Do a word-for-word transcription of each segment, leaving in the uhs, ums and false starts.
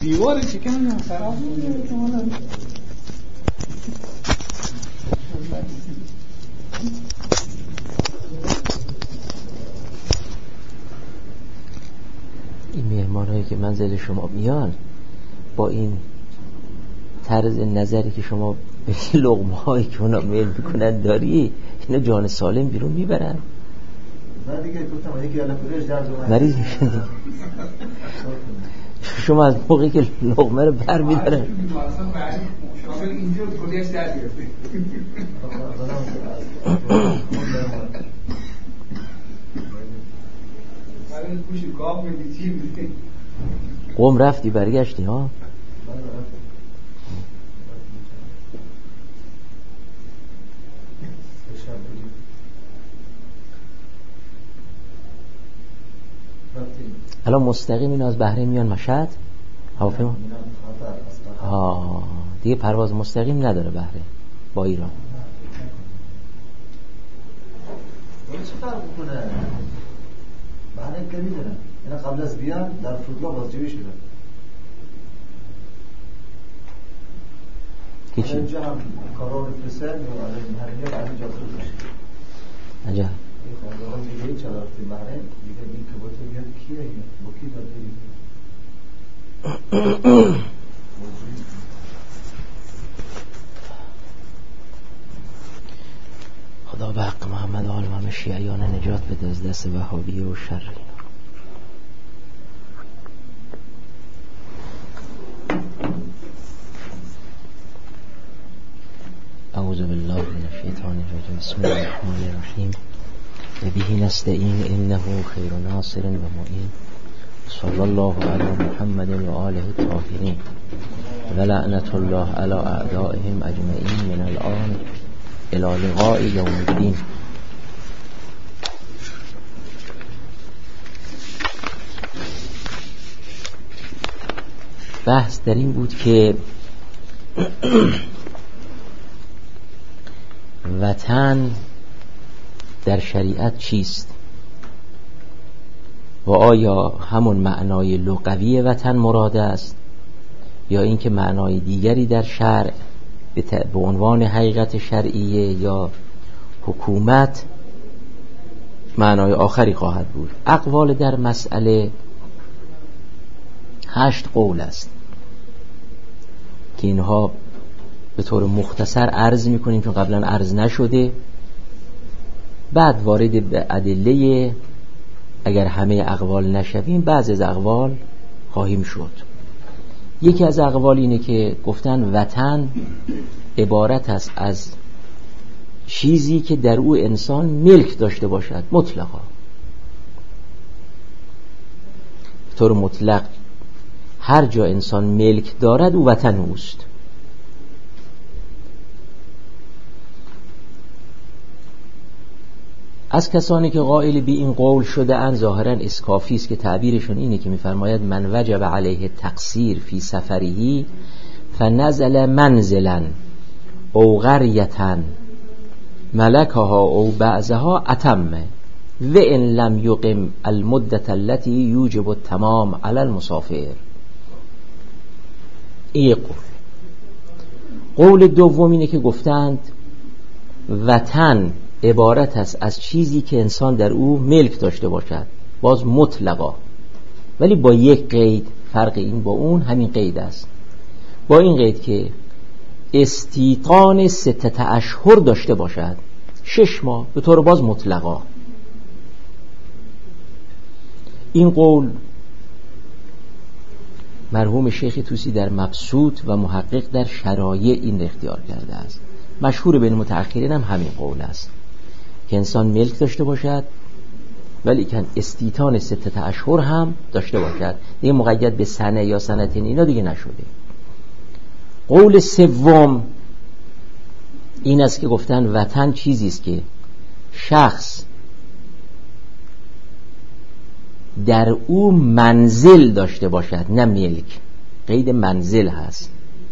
دیوار شکن خراب بود. این مهمانایی که منزل شما میان با این طرز نظری که شما به لقمه هایی که اونا میل میکنن داری، اینا جان سالم بیرون میبرن. من دیگه گفتم یکی الان کورش درد اومد مریض میشن دیگه. شما از موقعی که لقمه رو بر میدارن شامل اینجا کورش درد گرفته. قم رفتی برگشتی ها؟ الان مستقیم این از بحرین میان مشهد هواپیما؟ ها دیگه پرواز مستقیم نداره بحرین با ایران. چه فرق میکنه؟ بحرین که میدونم اینا قبل از بیان در فرودگاه بازجویی شدن. کیچی؟ اینجا هم کارون فرسن و بحرینی بعد جاسوس میشه. عجب. این خانواده دیگه چرا رفتی بحرین؟ دیگه این که باید بیاد کیه این؟ با کی داده؟ خدا به حق محمد و آل محمد شیعیان نجات بده از دست وهابی و شر. اعوذ بالله من الشیطان الرجیم. بسم الله الرحمن الرحیم. و به نستعین انه خیر ناصر و معین. صلی الله علی محمد و آله الطاهرین و لعنت الله علی اعدائهم اجمعین من الان الی لقاء یوم الدین. بحث در این بود که وطن در شریعت چیست و آیا همون معنای لغوی وطن مراد است یا اینکه معنای دیگری در شرع به عنوان حقیقت شرعیه یا حکومت معنای آخری خواهد بود. اقوال در مسئله هشت قول است که اینها به طور مختصر عرض میکنیم چون قبلا عرض نشده، بعد وارد به ادله اگر همه اقوال نشویم بعضی از اقوال خواهیم شد. یکی از اقوال اینه که گفتن وطن عبارت است از چیزی که در او انسان ملک داشته باشد مطلقا، به طور مطلق هر جا انسان ملک دارد او وطن اوست. از کسانی که قائل به این قول شده اند ظاهرا اسکافی است که تعبیرشون اینه که میفرماید من وجب علیه تقصیر فی سفره فنزل منزلا او قریه ملکها او بعضها اتم و ان لم یقم المدت التي یوجب التمام علی المسافر. این قول. قول دوم اینه که گفتند وطن عبارت است از چیزی که انسان در او ملک داشته باشد، باز مطلقا، ولی با یک قید. فرق این با اون همین قید است، با این قید که استیطان ستت اشهر داشته باشد، شش ماه، به طور باز مطلقا. این قول مرحوم شیخ طوسی در مبسوط و محقق در شرایع این اختیار کرده است. مشهور بین متأخرین هم همین قول است که انسان ملک داشته باشد ولی که استیطان ستت اشهر هم داشته باشد، دیگه مقید به سنه یا سنتین اینا دیگه نشده. قول سوم این است که گفتن وطن چیزی است که شخص در او منزل داشته باشد، نه ملک. قید منزل هست.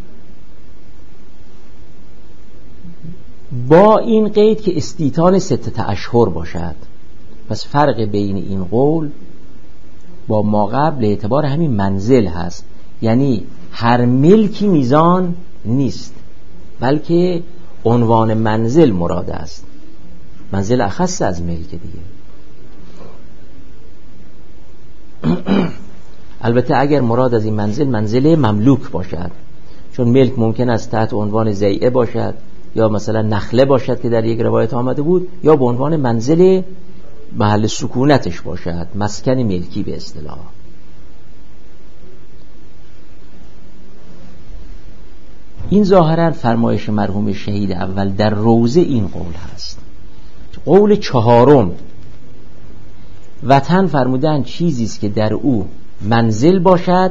با این قید که استیطان ستت اشهر باشد. پس فرق بین این قول با ما قبل اعتبار همین منزل هست یعنی هر ملکی میزان نیست، بلکه عنوان منزل مراد است. منزل اخص از ملک دیگه. البته اگر مراد از این منزل منزل مملوک باشد، چون ملک ممکن است تحت عنوان زیعه باشد یا مثلا نخله باشد که در یک روایت آمده بود، یا به عنوان منزل محل سکونتش باشد، مسکن ملکی به اصطلاح. این ظاهرا فرمایش مرحوم شهید اول در روزه این قول هست. قول چهارم، وطن فرمودن چیزی است که در او منزل باشد،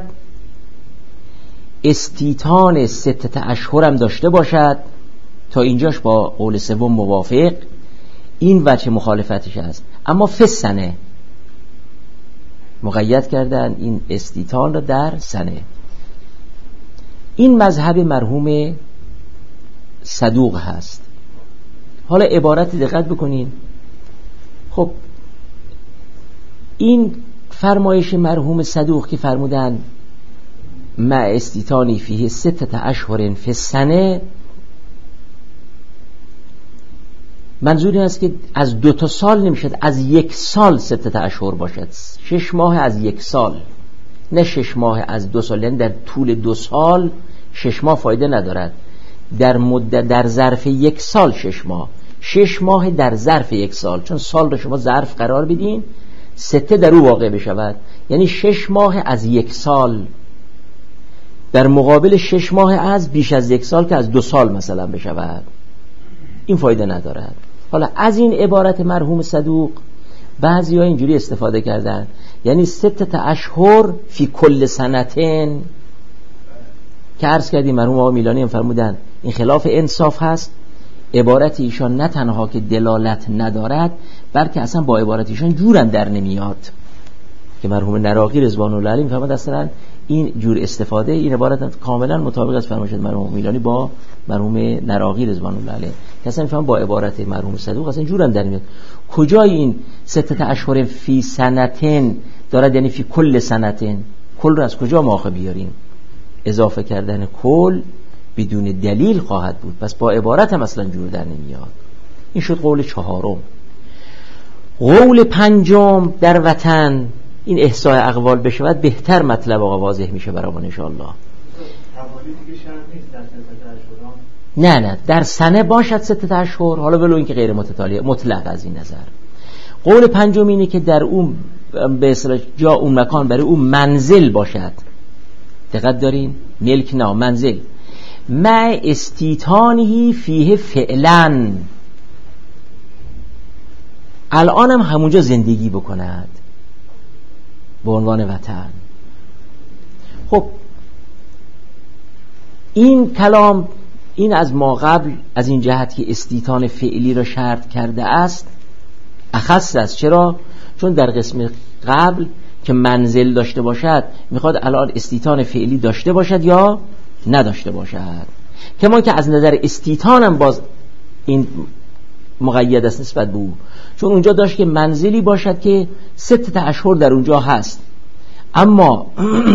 استیطان ستت اشهرم داشته باشد. تا اینجاش با قول سوم موافق، این وجه مخالفتش است. اما فسنه مقید کردن این استیطان را در سنه. این مذهب مرحوم صدوق هست. حالا عبارت دقت بکنین. خب این فرمایش مرحوم صدوق که فرمودن مع استیطانی فیه ستت اشهر فی السنه، منظور این است که از دو تا سال نمیشد، از یک سال ستت اشهر باشد. شش ماه از یک سال، نه شش ماه از دو سال. یعنی در طول دو سال شش ماه فایده ندارد، در مدت در ظرف یک سال شش ماه، شش ماه در ظرف یک سال، چون سال رو شما ظرف قرار بدین سته در او واقع بشود، یعنی شش ماه از یک سال در مقابل شش ماه از بیش از یک سال که از دو سال مثلا بشود. این فایده ندارد. حالا از این عبارت مرحوم صدوق بعضی ها اینجوری استفاده کردن، یعنی ستت اشهر فی کل سنتین، که عرض کردیم مرحوم آقا میلانی هم فرمودن این خلاف انصاف هست. عبارت ایشان نه تنها که دلالت ندارد، بلکه اصلا با عبارت ایشان جورم در نمیاد، که مرحوم نراقی رضوان الله علیه میفرماد اصلا این جور استفاده، این عبارت کاملا مطابق است فرمایش مرحوم میلانی با مرحوم نراقی رضوان الله علیه، که اصلا میفهمم با عبارت مرحوم صدوق اصلا جورم در نمیاد. کجای این ستت اشهر فی سنتین دارد؟ یعنی فی کل سنتین، کل رو از کجا ما بیاریم؟ اضافه کردن کل بدون دلیل خواهد بود، پس با عبارت هم اصلا جور در نمیاد. این شد قول چهارم. قول پنجم در وطن، این احصاء اقوال بشود بهتر مطلب آقا واضح میشه برامون ان شاء الله. نه نه در سنه باشد ستت اشهر، حالا ولو اینکه غیر متتالی مطلق از این نظر. قول پنجم اینه که در اون به اصطلاح جا اون مکان برای اون منزل باشد. دقت دارین؟ ملک نه، منزل. مع استیطانه فیه فعلا، الان هم همونجا زندگی بکند به عنوان وطن. خب این کلام این از ما قبل از این جهت که استیطان فعلی را شرط کرده است اخص است. چرا؟ چون در قسم قبل که منزل داشته باشد میخواد الان استیطان فعلی داشته باشد یا نداشته باشد. کما که از نظر استیطان هم باز این مقید است نسبت به او، چون اونجا داشت که منزلی باشد که ستت اشهر در اونجا هست. اما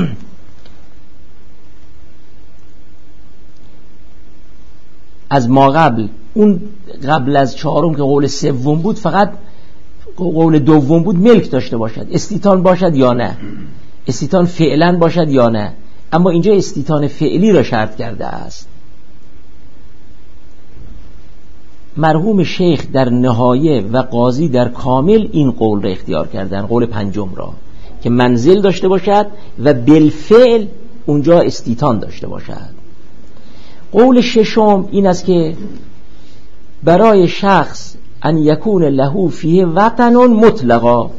از ما قبل، اون قبل از چهارم که قول سوم بود، فقط قول دوم بود ملک داشته باشد، استیطان باشد یا نه، استیطان فعلا باشد یا نه. اما اینجا استیطان فعلی را شرط کرده است. مرحوم شیخ در نهایه و قاضی در کامل این قول را اختیار کردن، قول پنجم را، که منزل داشته باشد و بالفعل اونجا استیطان داشته باشد. قول ششم این است که برای شخص ان یکون له فیه وطن مطلقا.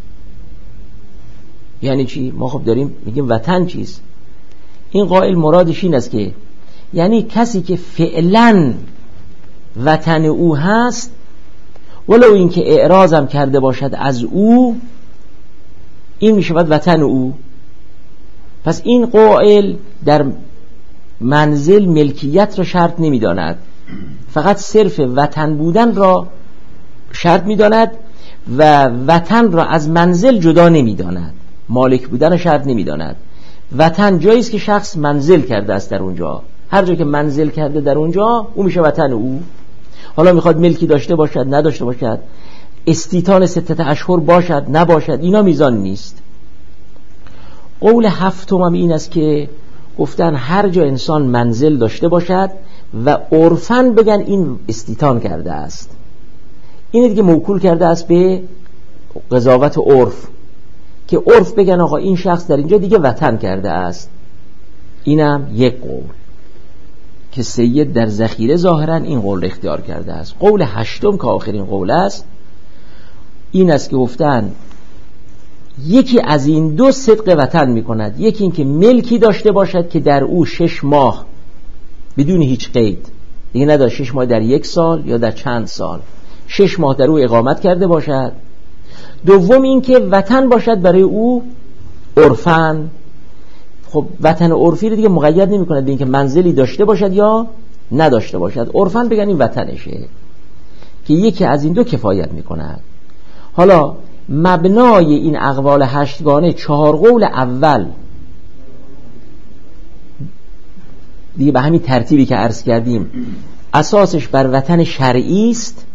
یعنی چی؟ ما خب داریم میگیم وطن چیست؟ این قائل مرادش این است که یعنی کسی که فعلا وطن او هست، ولو این که اعراضم کرده باشد از او، این میشود وطن او. پس این قائل در منزل ملکیت را شرط نمیداند، فقط صرف وطن بودن را شرط میداند و وطن را از منزل جدا نمیداند، مالک بودن را شرط نمیداند. وطن جایی است که شخص منزل کرده است در اونجا. هر جا که منزل کرده در اونجا اون میشه وطن او. حالا میخواد ملکی داشته باشد نداشته باشد، استیطان ستت اشهر باشد نباشد، اینا میزان نیست. قول هفتم هم این است که گفتن هر جا انسان منزل داشته باشد و عرفاً بگن این استیطان کرده است، این دیگه موکول کرده است به قضاوت عرف، که عرف بگن آقا این شخص در اینجا دیگه وطن کرده است. اینم یک قول که سید در ذخیره ظاهراً این قول اختیار کرده است. قول هشتم که آخرین قول است این است که گفتن یکی از این دو صدق وطن می کند، یکی این که ملکی داشته باشد که در او شش ماه بدون هیچ قید، دیگه نداره شش ماه در یک سال یا در چند سال، شش ماه در او اقامت کرده باشد. دوم این که وطن باشد برای او عرفاً. خب وطن عرفی رو دیگه مقید نمی کند به این که منزلی داشته باشد یا نداشته باشد، عرفاً بگن این وطنشه، که یکی از این دو کفایت می کند. حالا مبنای این اقوال هشتگانه چهار قول اول دیگه به همین ترتیبی که عرض کردیم اساسش بر وطن شرعی است.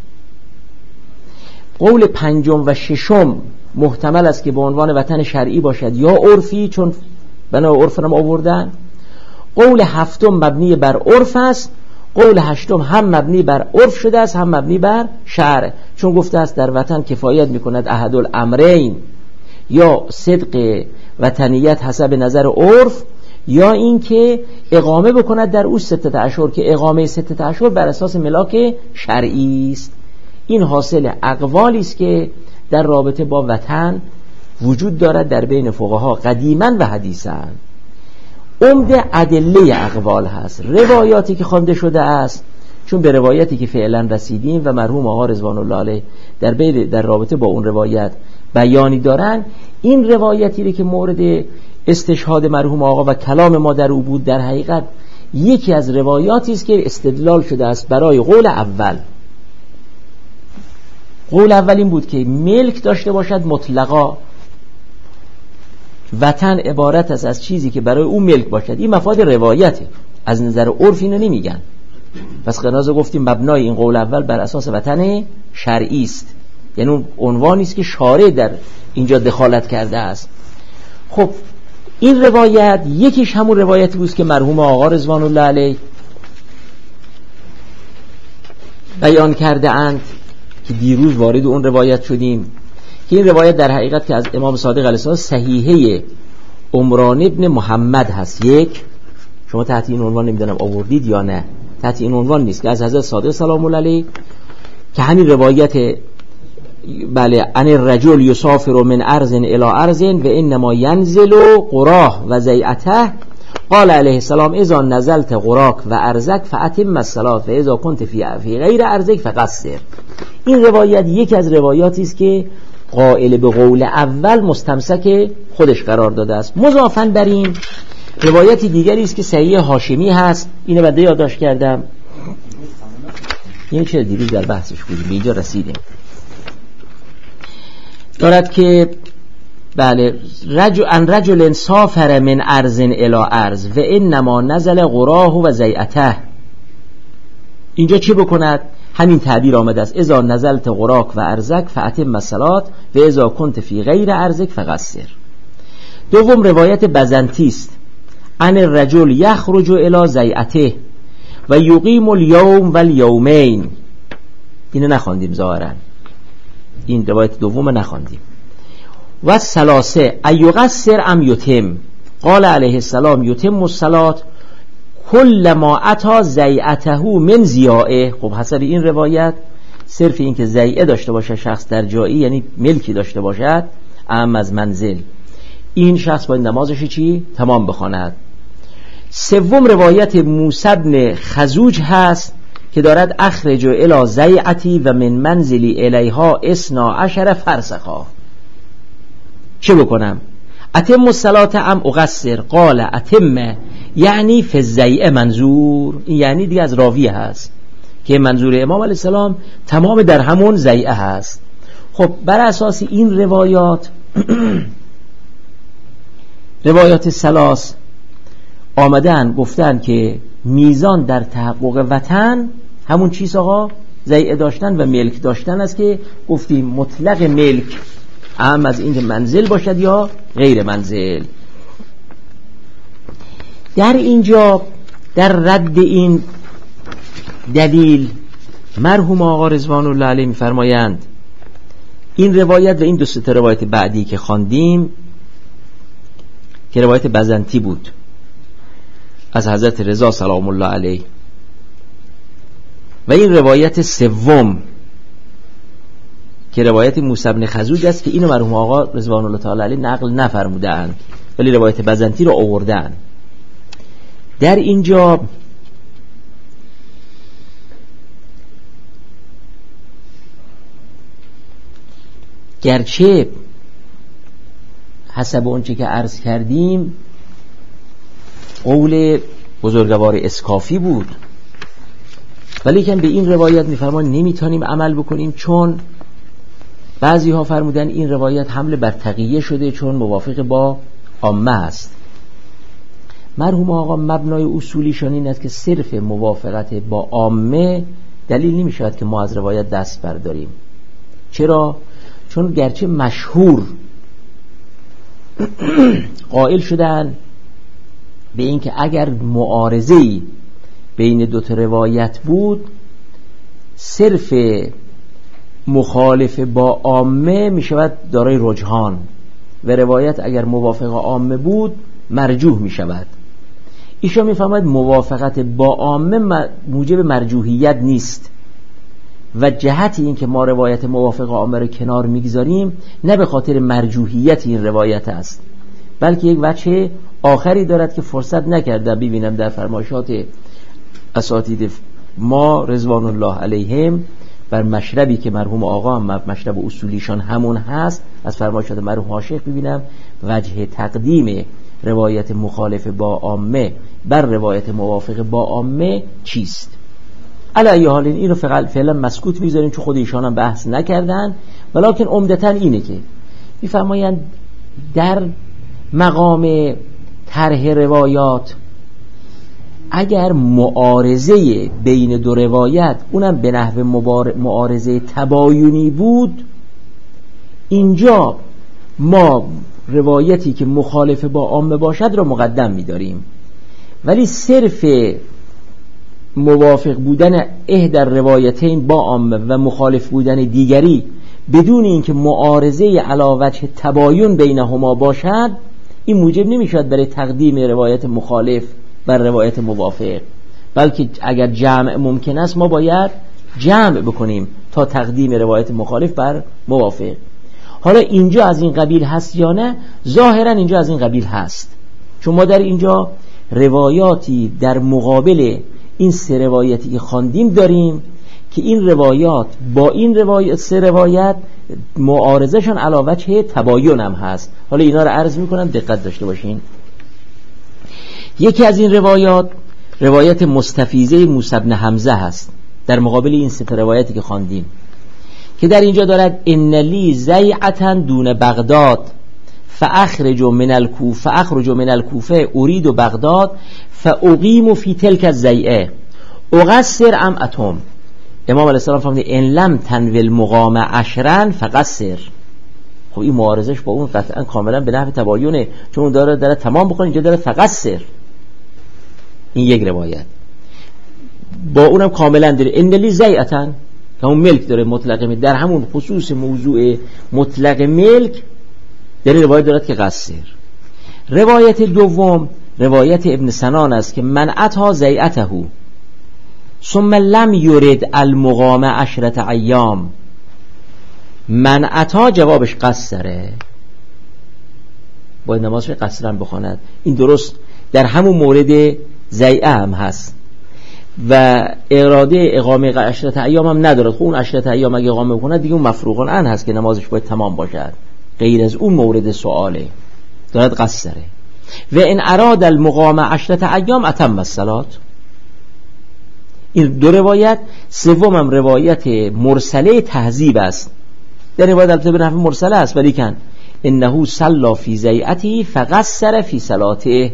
قول پنجم و ششم محتمل است که به عنوان وطن شرعی باشد یا عرفی، چون بنا عرف هم آوردن. قول هفتم مبنی بر عرف است، قول هشتم هم مبنی بر عرف شده است هم مبنی بر شرع، چون گفته است در وطن کفایت میکند احد الامرین، یا صدق وطنیت حسب نظر عرف، یا این که اقامه بکند در او ستت اشهر، که اقامه ستت اشهر بر اساس ملاک شرعی است. این حاصل اقوالی است که در رابطه با وطن وجود دارد در بین فقها قدیما و حدیثا. عمده ادله اقوال هست روایاتی که خوانده شده است، چون به روایتی که فعلا رسیدیم و مرحوم آقا رضوان الله علیه در بین در رابطه با اون روایت بیانی دارن، این روایتی که مورد استشهاد مرحوم آقا و کلام ما در او بود در حقیقت یکی از روایاتی است که استدلال شده است برای قول اول. قول اول این بود که ملک داشته باشد مطلقا، وطن عبارت است از چیزی که برای او ملک باشد. این مفاد روایته، از نظر عرف اینو نمیگن. پس قنازه گفتیم مبنای این قول اول بر اساس وطن شرعی است، یعنی اون عنوانی است که شارع در اینجا دخالت کرده است. خب این روایت یکیش همون روایتی بود که مرحوم آقا رضوان الله علیه بیان کرده اند که دیروز وارد اون روایت شدیم، که این روایت در حقیقت که از امام صادق علیه السلام صحیحه عمران ابن محمد هست. یک، شما تحت این عنوان نمیدونم آوردید یا نه، تحت این عنوان نیست، که از حضرت صادق سلام الله علیه که همین روایت بله ان الرجل یسافر من ارض الی ارض و انما ینزل قراه و زیعته قال علیه السلام اذا نزلت قراک و ارزک فاتم الصلاه و اذا كنت فی فی غیر ارزک فقصر. این روایت یکی از روایاتی است که قائل به قول اول مستمسک خودش قرار داده است. مضافاً بر این روایتی دیگری است که صحیح هاشمی هست، اینو بنده یادداشت کردم، این چه دیروز در بحثش بودیم به اینجا رسیدیم، دارد که بله رجل ان رجل سافر من ارض الی ارض و انما نزل قراه و زیعته. اینجا چی بکند؟ همین تعبیر آمده است اذا نزلت قراک و ارزک فاتم الصلاه و اذا كنت فی غیر ارزک فقصر. دوم روایت بزنتی است ان الرجل یخرج الی زیعته و یقیم الیوم و الیومین. اینو نخواندیم ظاهرا، این روایت دوم نخواندیم. و ثلاثه ایقصر ام یتم قال علیه السلام یتم الصلاه کل ما اتا زیعته من زیائه. خب حسب این روایت صرف این که زیعه داشته باشه شخص در جایی، یعنی ملکی داشته باشد اهم از منزل، این شخص باید نمازش چی؟ تمام بخواند. سوم روایت موسی بن خزوج هست که دارد اخرج الی زیعتی و من منزلی الیها اثنا عشر فرسخا. چه بکنم؟ اتم الصلاه ام اقصر قال اتم یعنی فی الزیعه منظور. این یعنی دیگه از راویه هست که منظور امام علیه السلام تمام در همون زیعه هست. خب بر اساس این روایات روایات سلاس آمدن گفتن که میزان در تحقق وطن همون چیز آقا ضیعه داشتن و ملک داشتن است که گفتیم مطلق ملک اهم از این که منزل باشد یا غیر منزل. در اینجا در رد این دلیل مرحوم آقا رضوان الله علیه می‌فرمایند این روایت و این دو سه روایت بعدی که خواندیم که روایت بزنطی بود از حضرت رضا سلام الله علیه و این روایت سوم که روایت موسی بن خزوج است که اینو مرحوم آقا رضوان الله تعالی علیه نقل نفرمودند ولی روایت بزنطی رو آوردن. در اینجا گرچه حسب اونچه که عرض کردیم قول بزرگوار اسکافی بود ولی که به این روایت میفرمان نمیتونیم عمل بکنیم چون بعضی ها فرمودن این روایت حمل بر تقیه شده چون موافق با عامه است. مرحوم آقا مبنای اصولیشان این است که صرف موافقت با عامه دلیل نمی شود که ما از روایت دست برداریم. چرا؟ چون گرچه مشهور قائل شدن به این که اگر معارضه‌ای بین دو تا روایت بود صرف مخالف با عامه می شود دارای رجحان و روایت اگر موافق عامه بود مرجوح می شود. ایشان می فهمد موافقت با عامه موجب مرجوحیت نیست و جهت این که ما روایت موافق عامه رو کنار میگذاریم نه به خاطر مرجوحیت این روایت است بلکه یک وجه آخری دارد که فرصت نکردم ببینم در فرمایشات اساتید ما رضوان الله علیهم بر مشربی که مرحوم آقا هم مشرب اصولیشان همون هست از فرمایشات مرحوم شیخ ببینم وجه تقدیم روایت مخالف با عامه بر روایت موافق با عامه چیست. علی حال اینو فعلا مسکوت میذاریم چون خود ایشان هم بحث نکردن ولکن عمدتاً اینه که میفرمایند در مقام طرح روایات اگر معارضه بین دو روایت اونم به نحو معارضه تباینی بود اینجا ما روایتی که مخالف با عامه باشد را مقدم می‌داریم ولی صرف موافق بودن احدی روایتین با عامه و مخالف بودن دیگری بدون اینکه معارضه علی وجه تباین بینهما باشد این موجب نمی‌شود برای تقدیم روایت مخالف بر روایت موافق بلکه اگر جمع ممکن است ما باید جمع بکنیم تا تقدیم روایت مخالف بر موافق. حالا اینجا از این قبیل هست یا نه؟ ظاهرا اینجا از این قبیل هست چون ما در اینجا روایاتی در مقابل این سه روایتی که خواندیم داریم که این روایات با این روایت سه روایت معارضه‌شان علی وجه تباین هم هست. حالا اینا رو عرض میکنم دقت داشته باشین. یکی از این روایات روایت مستفیضه موسی بن حمزه هست در مقابل این سه روایتی که خواندیم که در اینجا دارد ان لی زیعة دون بغداد فاخرج من الکوفه فاخرج من الکوفه اريد بغداد فاقیم فی تلک الزیعه اقصر ام اتم. امام علیه السلام فرمود ان لم تنوی المقام عشرا فقصر. خب این معارضش با اون قطعا کاملا به نحو تباینه چون اون داره داره تمام بکنه اینجا داره فقصر. این یک روایت با اونم کاملا داره ان لی زیعة که اون ملک داره مطلق ملک در همون خصوص موضوع مطلق ملک در روایت دارد که قصر. روایت دوم روایت ابن سنان است که من اتا زیعته ثم لم یرد المقام عشرة ایام. من اتا جوابش قصره باید نمازش قصرا بخواند. این درست در همون مورد زیعه هم هست و اراده اقامه عشرة ایام هم ندارد. خب اون عشرة ایام اگه اقامه بکنه دیگه اون مفروغ عن هست که نمازش باید تمام باشد غیر از اون مورد سواله دارد قصره. و ان اراد المقام عشرة ایام اتم الصلاة. این دو روایت. سوم هم روایت مرسله تهذیب است. در روایت البته به نحو مرسله است ولی کن انه صلى فی ضیعته فقصر فی صلاته.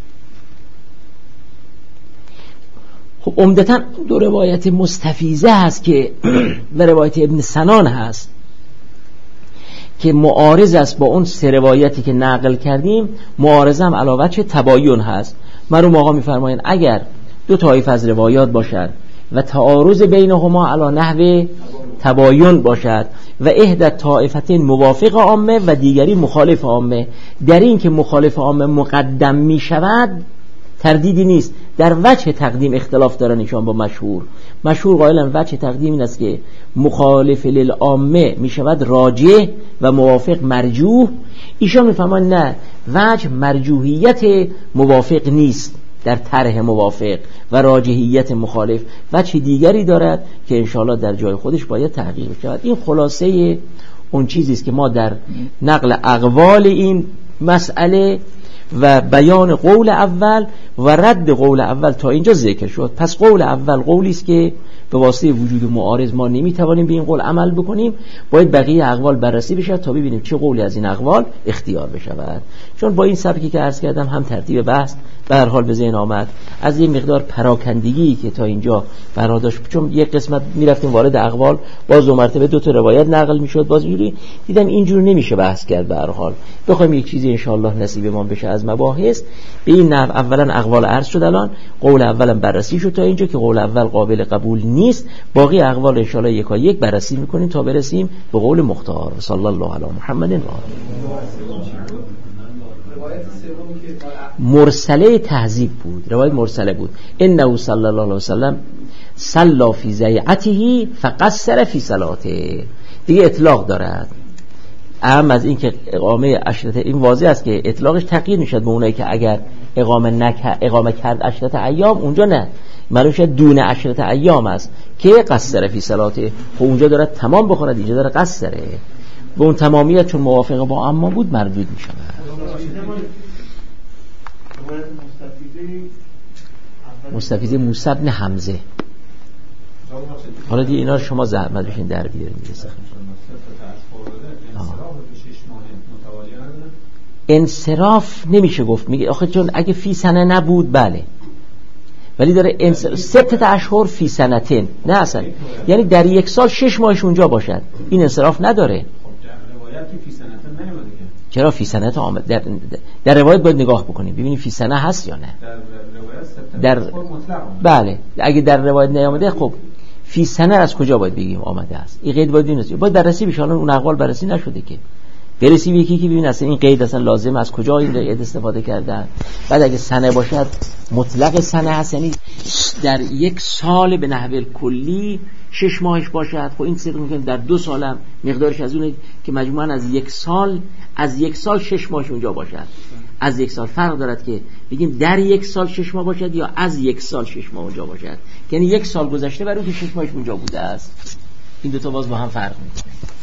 خب عمدتاً دو روایت مستفیضه هست که و روایت ابن سنان هست که معارض است با اون سه روایتی که نقل کردیم. معارضه هم علاوه چه تباین هست. مرحوم آقا میفرمایند اگر دو طایفه از روایات باشد و تعارض بینهما علی نحو تباین باشد و احدى طائفتین موافق عامه و دیگری مخالف عامه، در این که مخالف عامه مقدم می شود تردیدی نیست. در وجه تقدیم اختلاف دارن ایشان با مشهور. مشهور قائلن وجه تقدیم این است که مخالف للعامه می شود راجح و موافق مرجوح. ایشان میفهمن نه، وجه مرجوحیت موافق نیست در طرح موافق و راجحیت مخالف، وجه دیگری دارد که انشاءالله در جای خودش باید تحقیق شود. این خلاصه اون چیزی است که ما در نقل اقوال این مسئله و بیان قول اول و رد قول اول تا اینجا ذکر شد. پس قول اول قولی است که به واسطه وجود معارض ما نمیتوانیم به این قول عمل بکنیم، باید بقیه اقوال بررسی بشه تا ببینیم چه قولی از این اقوال اختیار بشود. چون با این سبکی که عرض کردم هم ترتیب بحث به هر حال به ذهن آمد، از این مقدار پراکندگی که تا اینجا برا داشت، چون یک قسمت میرفتیم وارد اقوال، باز دو مرتبه دو تا روایت نقل میشد، باز اینجوری دیدم اینجوری نمیشه بحث کرد. به هر حال بخوایم یک چیزی ان شاء الله نصیبمان بشه از مباحث به این نحو، اولا اقوال عرض شد، الان قول اولم بررسی شد تا اینجا که قول اول قابل قبول نیست، باقی اقوال ان شاء الله یکا یک بررسی میکنیم تا برسیم به قول مختار. صلی الله علی محمد و آله. مرسله تهذیب بود، روایت مرسله بود. انه صلی الله علیه و سلم صلی فی ضیعته فقصر فی صلاته. دیگه اطلاق دارد. اهم از این که اقامه عشرت، این واضح است که اطلاقش تقیید میشد به اونایی که اگر اقامه نکرد، اقامه کرد عشرت ایام، اونجا نه، معلوم شد دون عشرت ایام است که قصر فی صلاته. خب اونجا داره تمام بخورد، اینجا داره قصره. به اون تمامیت چون موافقه با اما بود مردود میشود. مستفیضه موسی بن حمزه. حالا دیگه اینا رو شما زحمت بشین در بیارین دیگه. انصراف نمیشه گفت، میگه آخه چون اگه فی سنه نبود بله، ولی داره انصراف ستت اشهر فی سنتین، نه اصلا یعنی در یک سال شش ماهش اونجا باشد، این انصراف نداره. چرا فی سنت آمد؟ در, در روایت باید نگاه بکنیم ببینیم فی سنه هست یا نه. در بله اگه در روایت نیامده خب فی سنه از کجا باید بگیم آمده است؟ این قید باید ببینیم، باید بررسی بشه. اون اقوال بررسی نشده که برسی به یکی که ببین اصلا این قید اصلا لازم از کجا این قید استفاده کردن. بعد اگه سنه باشد مطلق سنه هست، یعنی در یک سال به نحو کلی شش ماهش باشد. خب این صدق میکنه در دو سالم مقدارش از اونه که مجموعاً از یک سال از یک سال شش ماهش اونجا باشد. از یک سال فرق دارد که بگیم در یک سال شش ماه باشد یا از یک سال شش ماه اونجا باشد، یعنی یک سال گذشته برای که شش ماهش اونجا بوده است. این دو تا باز با هم فرق میکنه.